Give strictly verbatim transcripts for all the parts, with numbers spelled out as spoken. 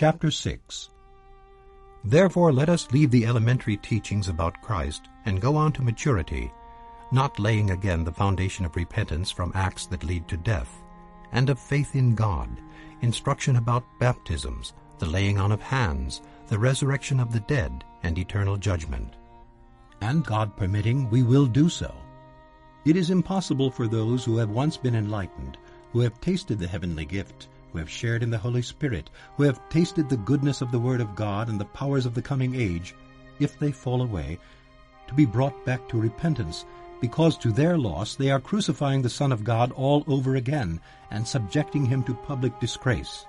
Chapter six. Therefore let us leave the elementary teachings about Christ and go on to maturity, not laying again the foundation of repentance from acts that lead to death, and of faith in God, instruction about baptisms, the laying on of hands, the resurrection of the dead, and eternal judgment. And God permitting, we will do so. It is impossible for those who have once been enlightened, who have tasted the heavenly gift, who have shared in the Holy Spirit, who have tasted the goodness of the Word of God and the powers of the coming age, if they fall away, to be brought back to repentance, because to their loss they are crucifying the Son of God all over again, and subjecting him to public disgrace.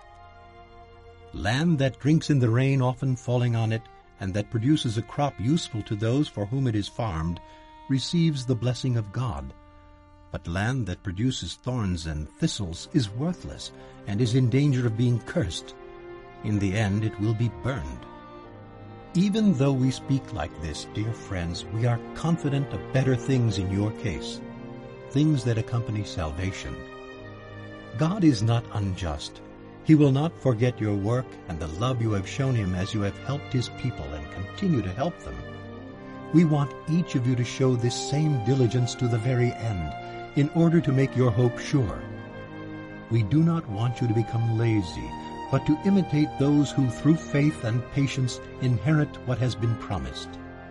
Land that drinks in the rain often falling on it, and that produces a crop useful to those for whom it is farmed, receives the blessing of God. But land that produces thorns and thistles is worthless, and is in danger of being cursed. In the end it will be burned. Even though we speak like this, dear friends, we are confident of better things in your case, things that accompany salvation. God is not unjust. He will not forget your work and the love you have shown him as you have helped his people and continue to help them. We want each of you to show this same diligence to the very end, in order to make your hope sure. We do not want you to become lazy, but to imitate those who through faith and patience inherit what has been promised.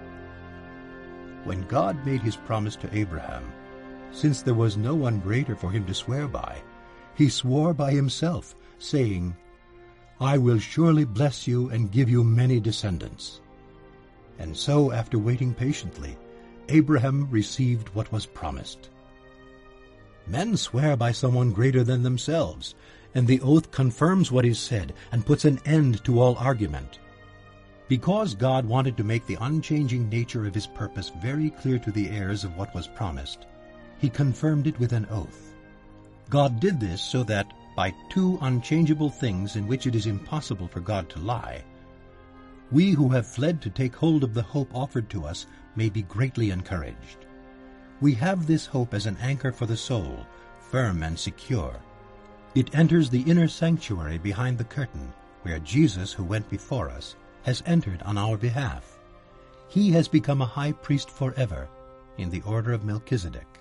When God made his promise to Abraham, since there was no one greater for him to swear by, he swore by himself, saying, I will surely bless you and give you many descendants. And so, after waiting patiently, Abraham received what was promised. Men swear by someone greater than themselves, and the oath confirms what is said and puts an end to all argument. Because God wanted to make the unchanging nature of his purpose very clear to the heirs of what was promised, he confirmed it with an oath. God did this so that, by two unchangeable things in which it is impossible for God to lie, we who have fled to take hold of the hope offered to us may be greatly encouraged. We have this hope as an anchor for the soul, firm and secure. It enters the inner sanctuary behind the curtain, where Jesus, who went before us, has entered on our behalf. He has become a high priest forever, in the order of Melchizedek.